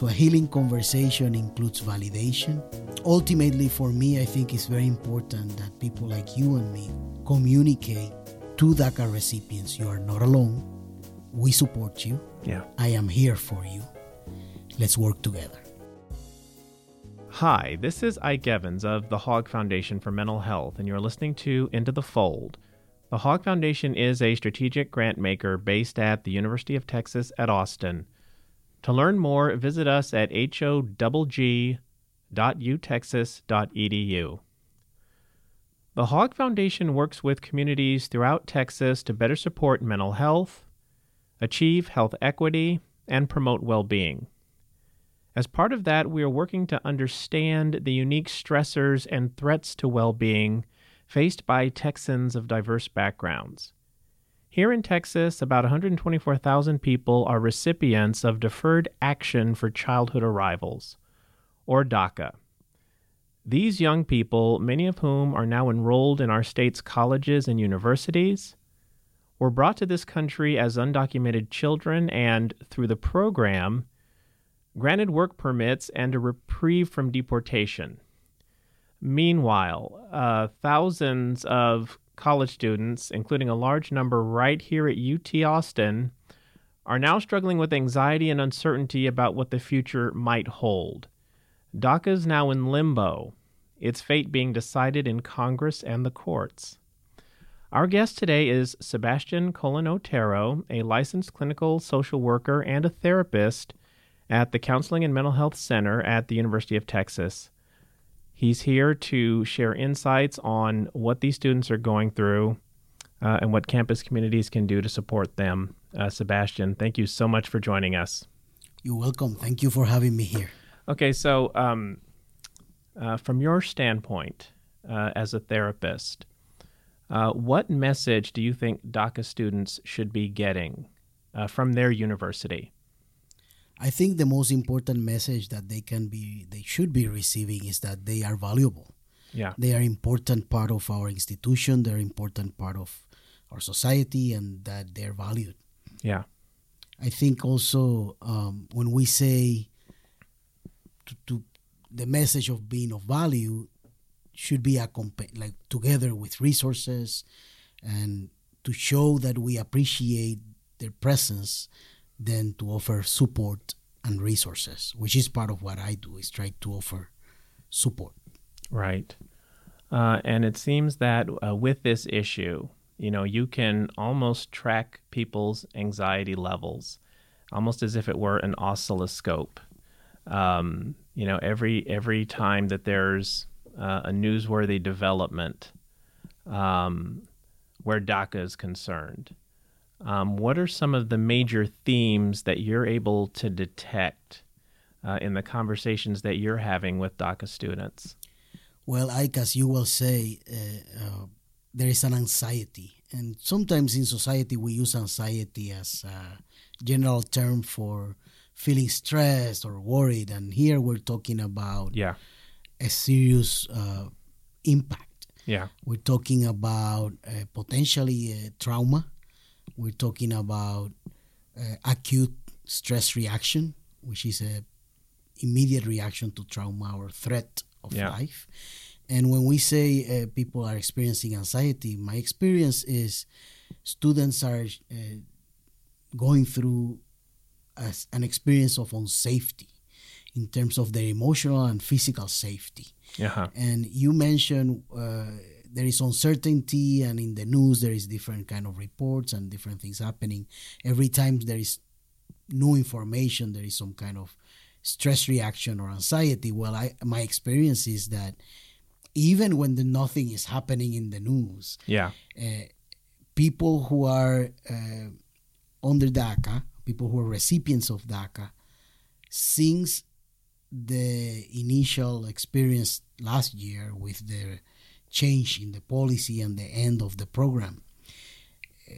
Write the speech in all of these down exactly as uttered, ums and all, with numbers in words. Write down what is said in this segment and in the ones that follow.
So a healing conversation includes validation. Ultimately, for me, I think it's very important that people like you and me communicate to DACA recipients, you are not alone. We support you. Yeah. I am here for you. Let's work together. Hi, this is Ike Evans of the Hogg Foundation for Mental Health, and you're listening to Into the Fold. The Hogg Foundation is a strategic grant maker based at the University of Texas at Austin. To learn more, visit us at h o g g dot u texas dot e d u. The Hogg Foundation works with communities throughout Texas to better support mental health, achieve health equity, and promote well-being. As part of that, we are working to understand the unique stressors and threats to well-being faced by Texans of diverse backgrounds. Here in Texas, about one hundred twenty-four thousand people are recipients of Deferred Action for Childhood Arrivals, or DACA. These young people, many of whom are now enrolled in our state's colleges and universities, were brought to this country as undocumented children and, through the program, granted work permits and a reprieve from deportation. Meanwhile, uh, thousands of college students, including a large number right here at U T Austin, are now struggling with anxiety and uncertainty about what the future might hold. DACA is now in limbo, its fate being decided in Congress and the courts. Our guest today is Sebastian Colon Otero, a licensed clinical social worker and a therapist at the Counseling and Mental Health Center at the University of Texas. He's here to share insights on what these students are going through uh, and what campus communities can do to support them. Uh, Sebastian, thank you so much for joining us. You're welcome. Thank you for having me here. Okay, so um, uh, from your standpoint uh, as a therapist, uh, what message do you think DACA students should be getting uh, from their university? I think the most important message that they can be, they should be receiving is that they are valuable. Yeah. They are an important part of our institution. They're an important part of our society, and that they're valued. Yeah. I think also um, when we say to, to the message of being of value should be accompanied, like together with resources, and to show that we appreciate their presence, than to offer support and resources, which is part of what I do, is try to offer support. Right. Uh, and it seems that uh, with this issue, you know, you can almost track people's anxiety levels, almost as if it were an oscilloscope. Um, you know, every every time that there's uh, a newsworthy development um, where DACA is concerned, Um, what are some of the major themes that you're able to detect uh, in the conversations that you're having with DACA students? Well, Ike, as you will say, uh, uh, there is an anxiety. And sometimes in society we use anxiety as a general term for feeling stressed or worried. And here we're talking about yeah. a serious uh, impact. Yeah. We're talking about uh, potentially uh, trauma. We're talking about uh, acute stress reaction, which is a immediate reaction to trauma or threat of yeah. life. And when we say uh, people are experiencing anxiety, my experience is students are uh, going through as an experience of unsafety in terms of their emotional and physical safety. Uh-huh. And you mentioned uh, there is uncertainty, and in the news there is different kind of reports and different things happening. Every time there is new information, there is some kind of stress reaction or anxiety. Well, I, my experience is that even when the nothing is happening in the news, yeah, uh, people who are uh, under DACA, people who are recipients of DACA, since the initial experience last year with the change in the policy and the end of the program, uh,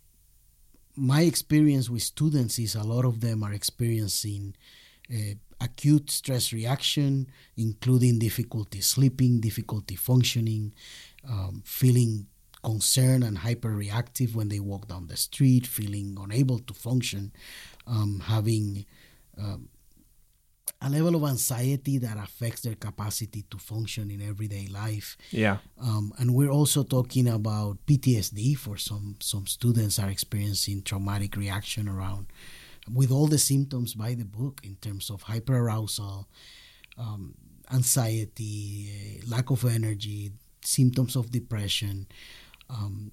my experience with students is a lot of them are experiencing uh, acute stress reaction, including difficulty sleeping, difficulty functioning, um, feeling concerned and hyperreactive when they walk down the street, feeling unable to function, um, having um, a level of anxiety that affects their capacity to function in everyday life. Yeah. Um, and we're also talking about P T S D for some some students are experiencing traumatic reaction around with all the symptoms by the book in terms of hyperarousal, um, anxiety, uh, lack of energy, symptoms of depression, um,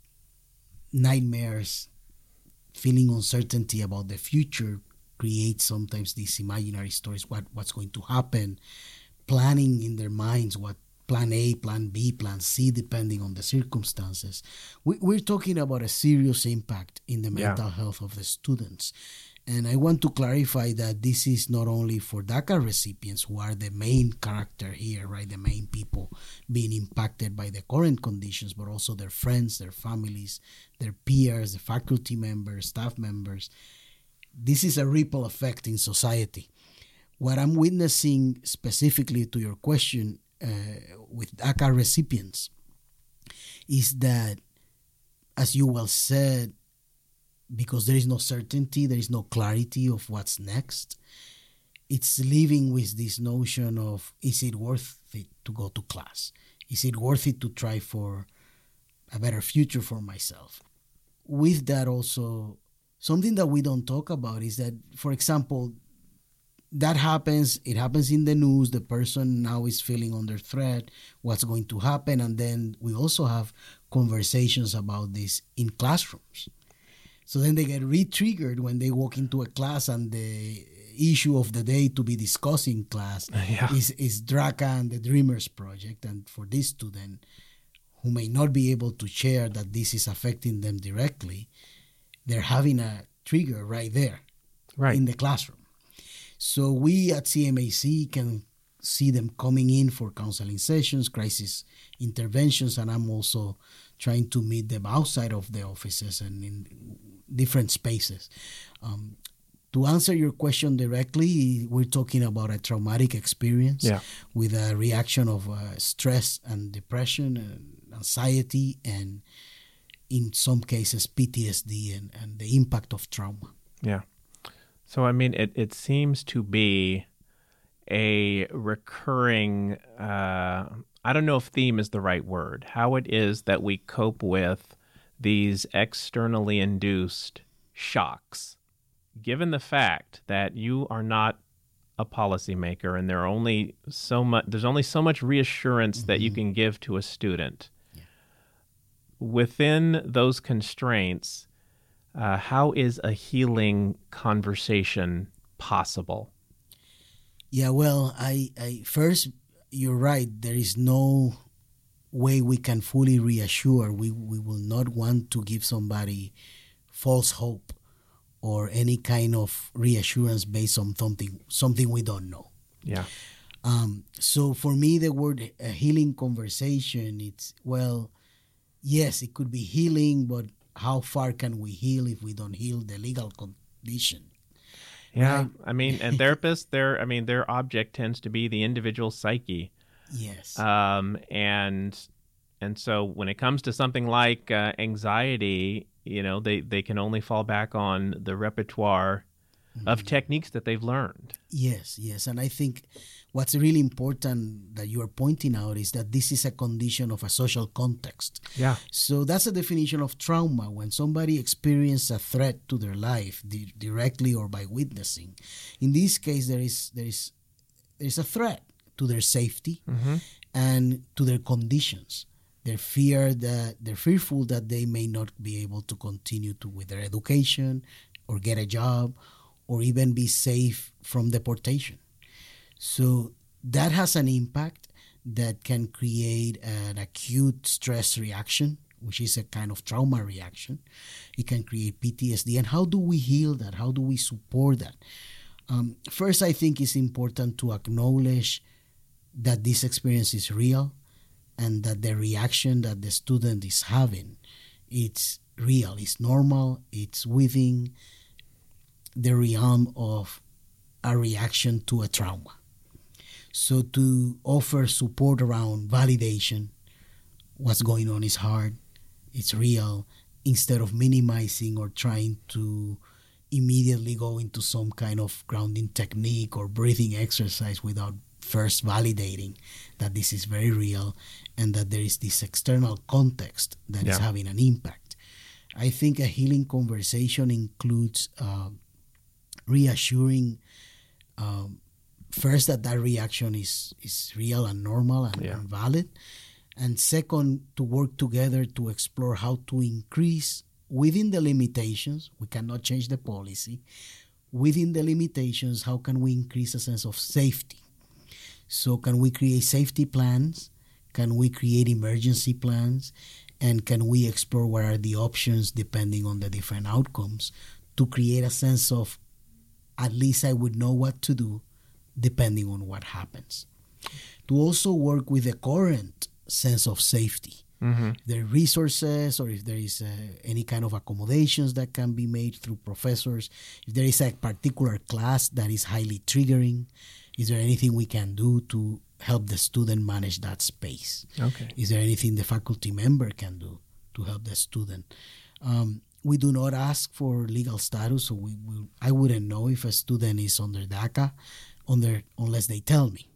nightmares, feeling uncertainty about the future, create sometimes these imaginary stories, what what's going to happen, planning in their minds what plan A, plan B, plan C, depending on the circumstances. We, we're talking about a serious impact in the mental yeah. health of the students. And I want to clarify that this is not only for DACA recipients who are the main character here, right? The main people being impacted by the current conditions, but also their friends, their families, their peers, the faculty members, staff members. This is a ripple effect in society. What I'm witnessing specifically to your question uh, with DACA recipients is that, as you well said, because there is no certainty, there is no clarity of what's next, it's living with this notion of, is it worth it to go to class? Is it worth it to try for a better future for myself? With that also, something that we don't talk about is that, for example, that happens, it happens in the news, the person now is feeling under threat, what's going to happen, and then we also have conversations about this in classrooms. So then they get re-triggered when they walk into a class and the issue of the day to be discussed in class yeah. is, is DRACA and the Dreamers Project. And for this student who may not be able to share that this is affecting them directly, they're having a trigger right there right. in the classroom. So we at C M A C can see them coming in for counseling sessions, crisis interventions, and I'm also trying to meet them outside of the offices and in different spaces. Um, to answer your question directly, we're talking about a traumatic experience yeah. with a reaction of uh, stress and depression and anxiety, and in some cases P T S D and, and the impact of trauma. Yeah. So, I mean, it, it seems to be a recurring, uh, I don't know if theme is the right word, how it is that we cope with these externally induced shocks, given the fact that you are not a policymaker and there are only so much, there's only so much reassurance mm-hmm. that you can give to a student. Yeah. Within those constraints, uh, how is a healing conversation possible? Yeah, well, I, I first, you're right. There is no way we can fully reassure. We we will not want to give somebody false hope or any kind of reassurance based on something something we don't know. Yeah. Um, so for me, the word a healing conversation, it's, well, yes, it could be healing, but how far can we heal if we don't heal the legal condition? Yeah, right? I mean, and therapists, their I mean, their object tends to be the individual psyche. Yes. Um, and and so when it comes to something like uh, anxiety, you know, they, they can only fall back on the repertoire mm-hmm. of techniques that they've learned. Yes, yes. And I think what's really important that you are pointing out is that this is a condition of a social context. Yeah. So that's a definition of trauma, when somebody experiences a threat to their life di- directly or by witnessing. In this case, there is there is there is a threat to their safety mm-hmm. and to their conditions. They're fear that they're fearful that they may not be able to continue to with their education or get a job or even be safe from deportation. So that has an impact that can create an acute stress reaction, which is a kind of trauma reaction. It can create P T S D. And how do we heal that? How do we support that? Um, first, I think it's important to acknowledge that this experience is real and that the reaction that the student is having, it's real, it's normal, it's within the realm of a reaction to a trauma. So to offer support around validation, what's going on is hard, it's real, instead of minimizing or trying to immediately go into some kind of grounding technique or breathing exercise without first validating that this is very real and that there is this external context that yeah. is having an impact. I think a healing conversation includes uh, reassuring um, first that that reaction is, is real and normal and, yeah. and valid. And second, to work together to explore how to increase within the limitations. We cannot change the policy. Within the limitations, how can we increase a sense of safety? So can we create safety plans? Can we create emergency plans? And can we explore what are the options depending on the different outcomes to create a sense of at least I would know what to do depending on what happens. To also work with the current sense of safety. Mm-hmm. If there are resources or if there is uh, any kind of accommodations that can be made through professors, if there is a particular class that is highly triggering, is there anything we can do to help the student manage that space? Okay. Is there anything the faculty member can do to help the student? Um, we do not ask for legal status, so we, we I wouldn't know if a student is under DACA under, unless they tell me.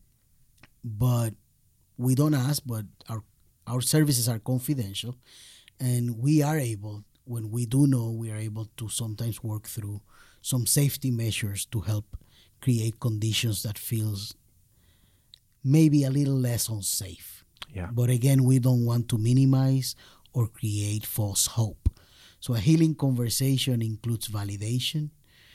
But we don't ask, but our our services are confidential, and we are able, when we do know, we are able to sometimes work through some safety measures to help create conditions that feels maybe a little less unsafe. Yeah. But again, we don't want to minimize or create false hope. So a healing conversation includes validation.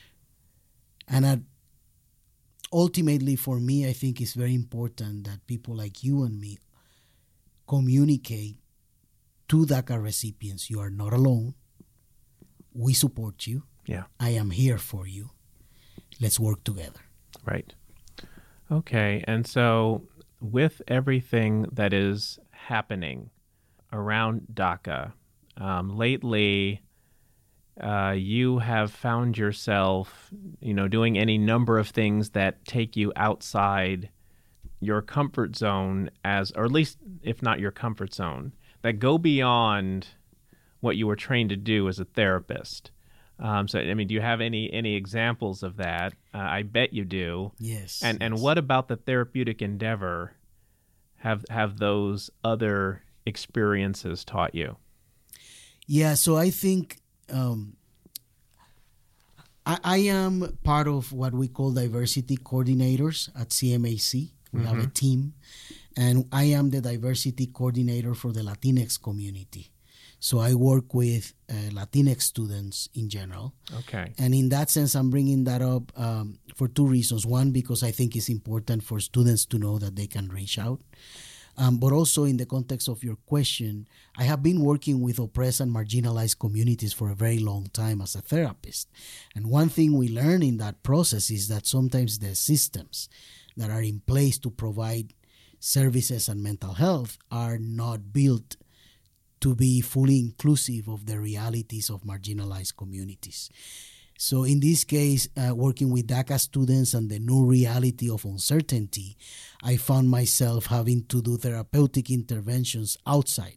And at, ultimately, for me, I think it's very important that people like you and me communicate to DACA recipients, you are not alone. We support you. Yeah. I am here for you. Let's work together. Right. Okay. And so with everything that is happening around DACA, um, lately uh, you have found yourself, you know, doing any number of things that take you outside your comfort zone, as, or at least if not your comfort zone, that go beyond what you were trained to do as a therapist. Um, so, I mean, do you have any any examples of that? Uh, I bet you do. Yes. And yes. and what about the therapeutic endeavor have have those other experiences taught you? Yeah, so I think um, I, I am part of what we call diversity coordinators at C M A C. We mm-hmm. have a team, and I am the diversity coordinator for the Latinx community. So I work with uh, Latinx students in general. Okay. And in that sense, I'm bringing that up um, for two reasons. One, because I think it's important for students to know that they can reach out. Um, but also in the context of your question, I have been working with oppressed and marginalized communities for a very long time as a therapist. And one thing we learn in that process is that sometimes the systems that are in place to provide services and mental health are not built to be fully inclusive of the realities of marginalized communities. So in this case, uh, working with DACA students and the new reality of uncertainty, I found myself having to do therapeutic interventions outside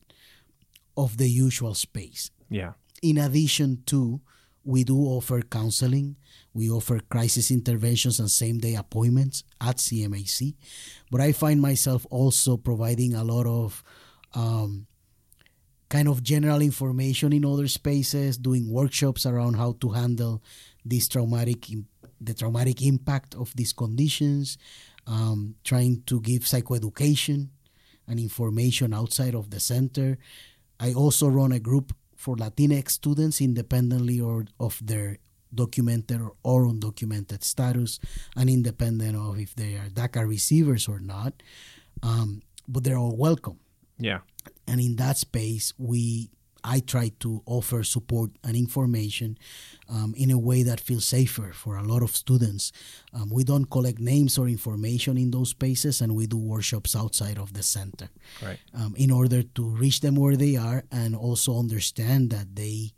of the usual space. Yeah. In addition to, we do offer counseling. We offer crisis interventions and same-day appointments at C M A C. But I find myself also providing a lot of um, kind of general information in other spaces, doing workshops around how to handle this traumatic, the traumatic impact of these conditions, um, trying to give psychoeducation and information outside of the center. I also run a group for Latinx students independently or of their documented or undocumented status and independent of if they are DACA receivers or not. Um, but they're all welcome. Yeah. And in that space, we I try to offer support and information um, in a way that feels safer for a lot of students. Um, we don't collect names or information in those spaces, and we do workshops outside of the center. Right. Um, in order to reach them where they are and also understand that they,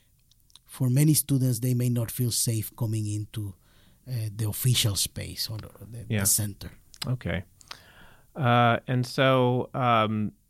for many students, they may not feel safe coming into uh, the official space or the, yeah. the center. Okay. Uh, and so... Um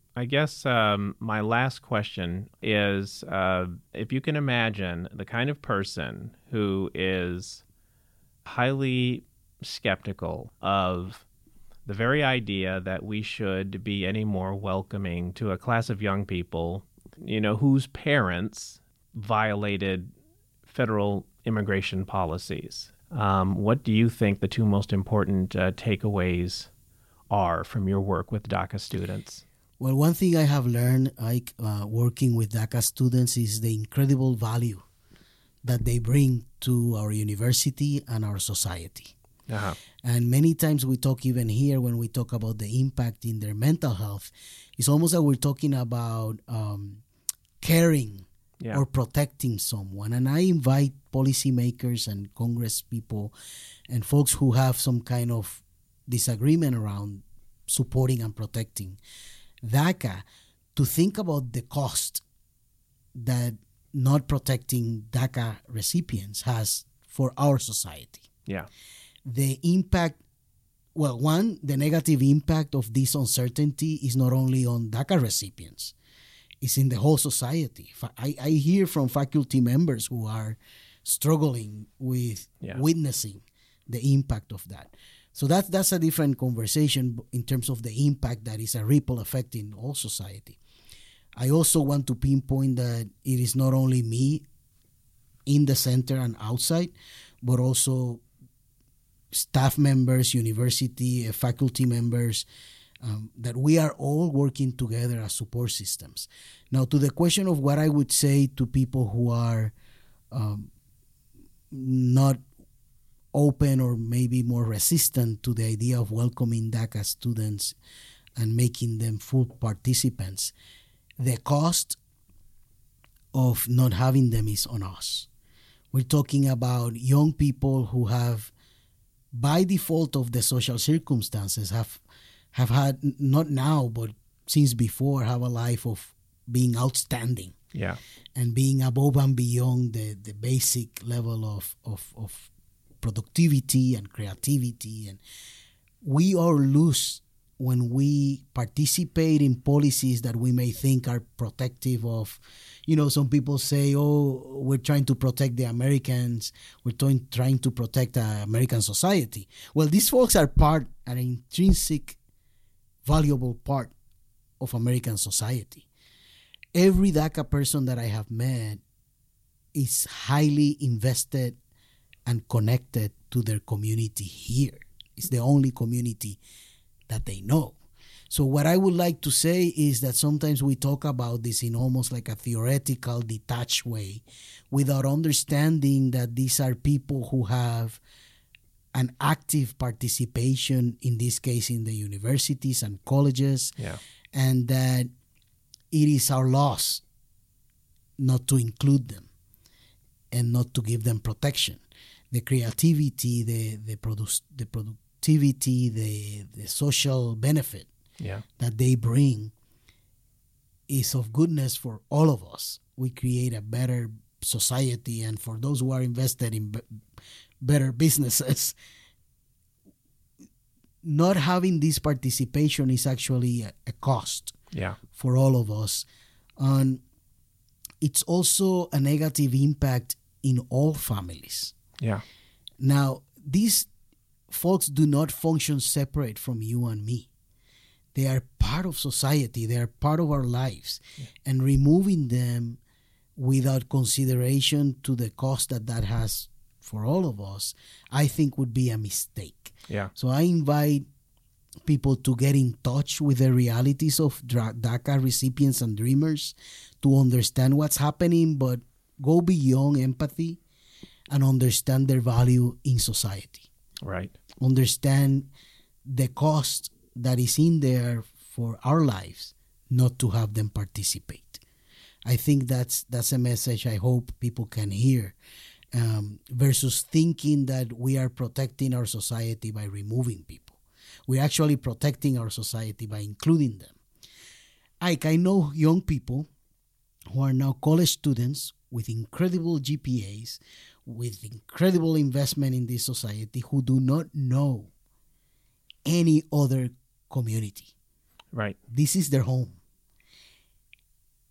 I guess um, my last question is uh, if you can imagine the kind of person who is highly skeptical of the very idea that we should be any more welcoming to a class of young people, you know, whose parents violated federal immigration policies. Um, what do you think the two most important uh, takeaways are from your work with DACA students? Well, one thing I have learned, like uh, working with DACA students, is the incredible value that they bring to our university and our society. Uh-huh. And many times we talk, even here, when we talk about the impact in their mental health, it's almost like we're talking about um, caring Yeah. or protecting someone. And I invite policymakers and Congress people and folks who have some kind of disagreement around supporting and protecting DACA to think about the cost that not protecting DACA recipients has for our society. Yeah. The impact, well, one, the negative impact of this uncertainty is not only on DACA recipients, it's in the whole society. I, I hear from faculty members who are struggling with Yeah. witnessing the impact of that. So that, that's a different conversation in terms of the impact that is a ripple effect in all society. I also want to pinpoint that it is not only me in the center and outside, but also staff members, university, uh, faculty members, um, that we are all working together as support systems. Now, to the question of what I would say to people who are um, not open or maybe more resistant to the idea of welcoming DACA students and making them full participants, the cost of not having them is on us. We're talking about young people who have, by default of the social circumstances, have have had, not now, but since before, have a life of being outstanding Yeah. and being above and beyond the, the basic level of, of, of productivity and creativity. And we all lose when we participate in policies that we may think are protective of, you know, some people say, oh, we're trying to protect the Americans, we're trying, trying to protect uh, American society. Well, these folks are part, an intrinsic, valuable part of American society. Every DACA person that I have met is highly invested and connected to their community here. It's the only community that they know. So what I would like to say is that sometimes we talk about this in almost like a theoretical, detached way without understanding that these are people who have an active participation, in this case in the universities and colleges, Yeah. and that it is our loss not to include them and not to give them protection. The creativity, the the, produce, the productivity, the, the social benefit Yeah. that they bring is of goodness for all of us. We create a better society, and for those who are invested in b- better businesses, not having this participation is actually a, a cost Yeah. for all of us. And it's also a negative impact in all families. Yeah. Now, these folks do not function separate from you and me. They are part of society. They are part of our lives. Yeah. And removing them without consideration to the cost that that has for all of us, I think would be a mistake. Yeah. So I invite people to get in touch with the realities of DACA recipients and dreamers, to understand what's happening, but go beyond empathy and understand their value in society. Right. Understand the cost that is in there for our lives not to have them participate. I think that's that's a message I hope people can hear, um, versus thinking that we are protecting our society by removing people. We're actually protecting our society by including them. Ike, I know young people who are now college students with incredible G P As, with incredible investment in this society, who do not know any other community. Right. This is their home.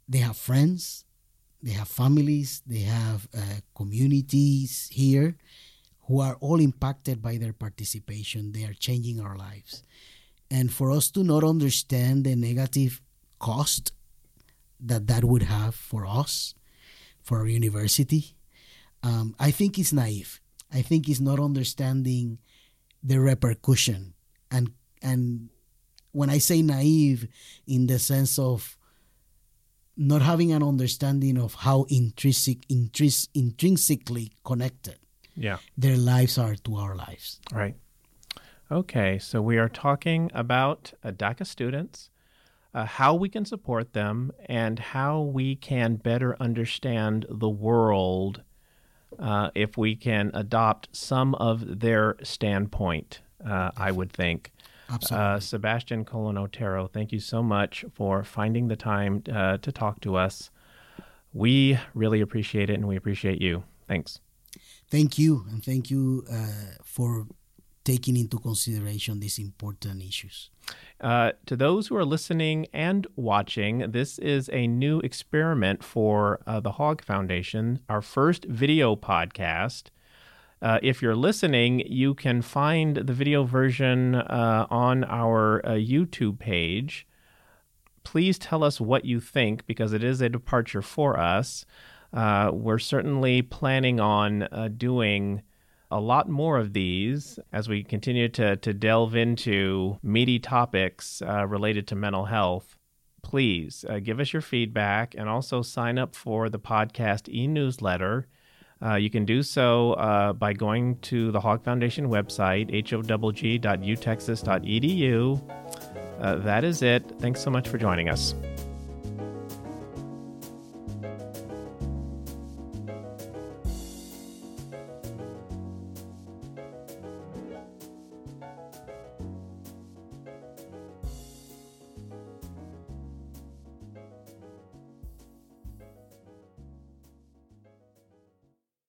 they have friends, they have families, they have uh, communities here who are all impacted by their participation. They are changing our lives. And for us to not understand the negative cost that that would have for us, for our university, um, I think it's naive. I think it's not understanding the repercussion. And and when I say naive, in the sense of not having an understanding of how intrinsic, intris, intrinsically connected yeah. their lives are to our lives. Right. Okay, so we are talking about uh, DACA students, uh, how we can support them, and how we can better understand the world uh, if we can adopt some of their standpoint, uh, I would think. Absolutely. Uh, Sebastian Colon Otero, thank you so much for finding the time uh, to talk to us. We really appreciate it, and we appreciate you. Thanks. Thank you, and thank you uh, for taking into consideration these important issues. Uh, to those who are listening and watching, this is a new experiment for uh, the Hogg Foundation, our first video podcast. Uh, if you're listening, you can find the video version uh, on our uh, YouTube page. Please tell us what you think, because it is a departure for us. Uh, we're certainly planning on uh, doing a lot more of these as we continue to, to delve into meaty topics uh, related to mental health. Please uh, give us your feedback and also sign up for the podcast e-newsletter. Uh, you can do so uh, by going to the Hogg Foundation website, howg dot u texas dot e d u. Uh, that is it. Thanks so much for joining us.